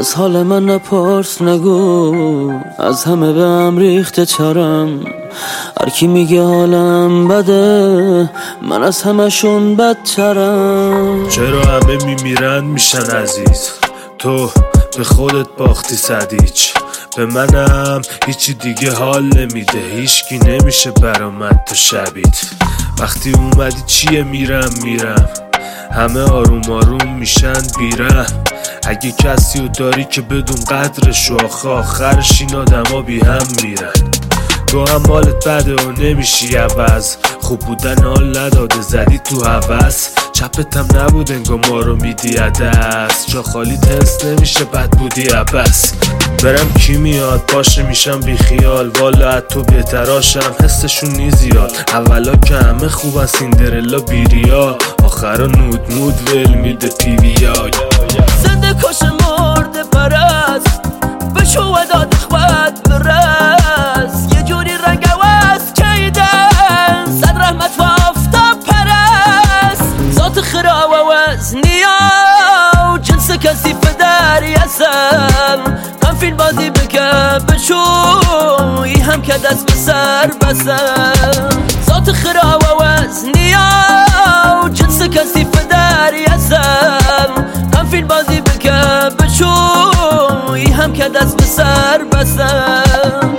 از حال من نپرس نگو، از همه به هم ریخته ترم. هرکی میگه حالم بده، من از همشون بدترم. چرا همه میمیرن میشن عزیز، تو به خودت باختی صدیچ. به منم هیچی دیگه حال نمیده، هیچکی نمیشه برامد تو شبیت. وقتی اومدی چیه میرم همه آروم آروم میشن بیرم. اگه کسی رو داری که بدون قدرش، آخرش این آدم ها بی هم میرن. تو هم حالت بده و نمیشی عوض، خوب بودن حال نداده زدی تو هوس. چپت هم نبود انگار ما رو میدی عدس، جا خالی تنس نمیشه بد بودی عبس. برم کی میاد باشه میشم بی خیال، والا از تو بهتراشم حسشون نی زیاد. اولا که همه خوبن سیندرلا بیریا، آخرا نود ول میده پیویای. زنده کش مرده پرست، بشو و داد خواد برست. یه جوری رنگ عوض کیدن، صد رحمت و آفتاب پرست. ذات خرا و وزنیا و جنس کسی فداری هستم. هم فیلم بازی بکن بشوی، هم که دست به سر بسم. ذات خرا و وزنیا و جنس کسی فداری هستم. هم فیلم بازی بکن بشوی، هم که دست به سر بسم.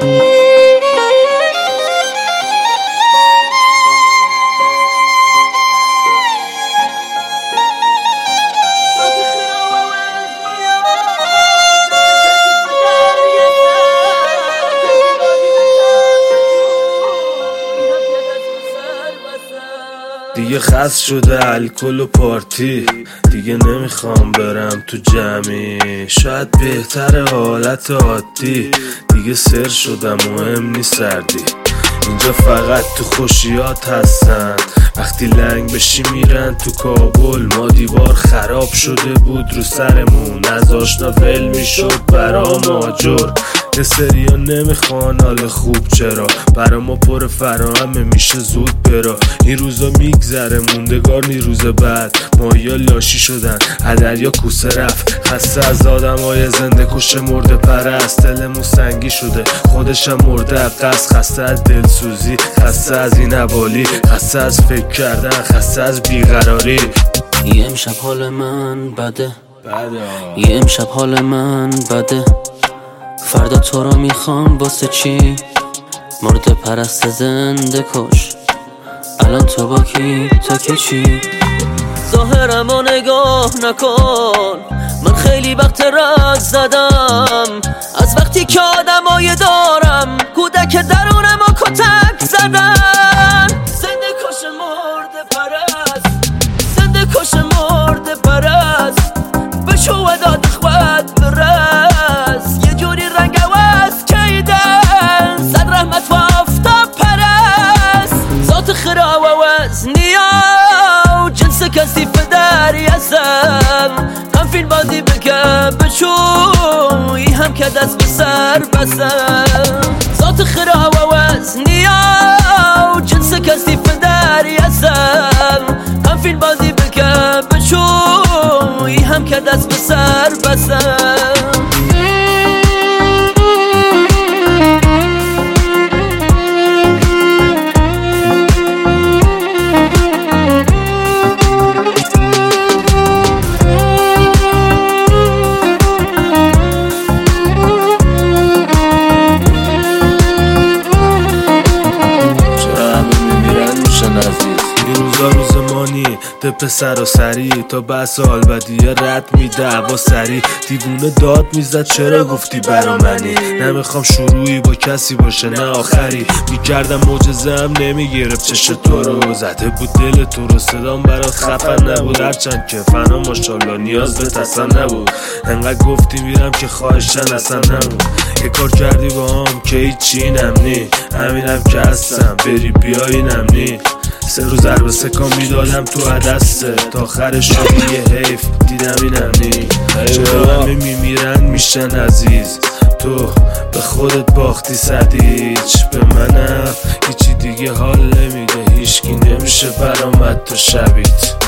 دیگه خست شده الکل و پارتی، دیگه نمیخوام برم تو جمعی. شاید بهتر حالت عادی، دیگه سر شدم مهم نی سردی. اینجا فقط تو خوشیات هستن، وقتی لنگ بشی میرن تو کابل. ما دیوار خراب شده بود رو سرمون، از آشنا ول میشد برام آجر. یه سریا نمیخوان حال خوب، چرا برا ما پر فراهمه میشه زود برا. این روزا میگذره موندگار نی روز بعد، مایا لاشی شدن هدریا کوسه رفت. خسته از آدم های زنده کش مرده پرست، دلمون سنگی شده خودشم مرده قصد. خسته از دلسوزی، خسته از این حوالی، خسته از فکر کردن، خسته از بیقراری. یه امشب حال من بده، یه امشب حال من بده. فردا تو رو میخوام واسه چی؟ مرده پرست زنده کش، الان تو با کی تا که چی؟ ظاهرمو نگاه نکن، من خیلی وقت رد زدم از وقتی که آدمای دارم کودک درونمو کتک زدن. زنده کش مرده پرست، زنده کش مرده پرست. بشو و داد خواد برست، یه جوری رنگ عوض کیدن، صد رحمت و آفتاب پرست. ذات خرا و وزنیا و جنس کسی فداری هستم. هم فیلم بازی بکن بشوی، هم که دست به سر بسم. ذات خرا و وزنیا و جنس کسی فداری هستم. هم فیلم بازی بکن بشوی، هم که دست به سر بسم. روزمانی ده پسر و سری تا بس آلبدیه رد میده هوا سری. دیوونه داد میزد چرا گفتی برا منی، نمیخوام شروعی با کسی باشه نه آخری. میکردم معجزه‌ام نمیگرفت چش تو رو، زده بود دل تو رو صدام برات خفن نبود. هرچند که فنا ماشالله نیاز به تسن نبود، انقدر گفتی میرم که خواهشن اصلا نبود. یه کار کردی با هم که هیچی نمنی، همینم که هستم بری بیایی نمنی. 3 روز ضربه سکان میدادم تو عدسته، تا آخرش شدی یه حیف دیدم اینم نی. چرا همه میمیرن میشن عزیز، تو به خودت باختی صدیچ. به منم هیچی دیگه حال نمیده، هیچکی نمیشه برامد تو شبیت.